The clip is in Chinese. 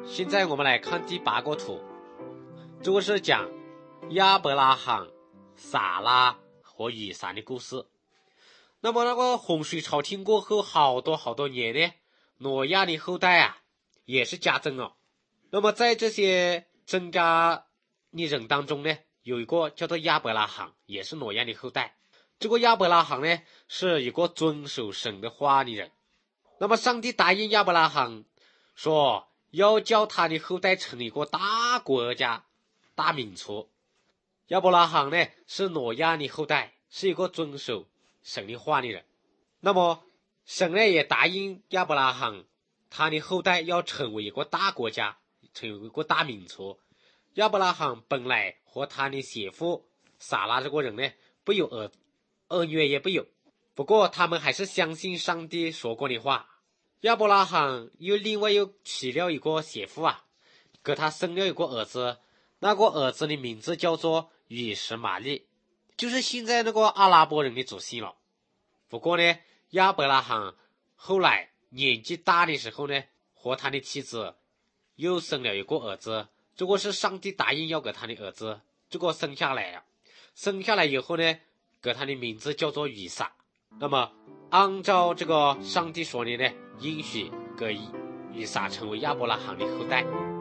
现在我们来看第8个图，这个是讲亚伯拉罕、撒拉和以撒的故事。那么那个洪水潮停过后好多年呢，挪亚的后代也是加增了。那么在这些增加的人当中呢，有一个叫做亚伯拉罕，也是挪亚的后代。这个亚伯拉罕呢，是一个遵守神的话的人。那么上帝答应亚伯拉罕说，要叫他的后代成一个大国家、大民族。亚伯拉罕呢，是挪亚的后代，是一个遵守神的话的人。那么神呢，也答应亚伯拉罕，他的后代要成为一个大国家，成为一个大民族。亚伯拉罕本来和他的媳妇撒拉这个人呢，不有儿女也不有，不过他们还是相信上帝说过的话。亚伯拉罕另外又娶了一个媳妇给他生了一个儿子，那个儿子的名字叫做以实玛利，就是现在那个阿拉伯人的祖先了。不过呢，亚伯拉罕后来年纪大的时候呢，和他的妻子又生了一个儿子，这个是上帝答应要给他的儿子，这个生下来以后呢，给他的名字叫做以撒。那么按照这个上帝说的呢，应许给以撒成为亚伯拉罕的后代。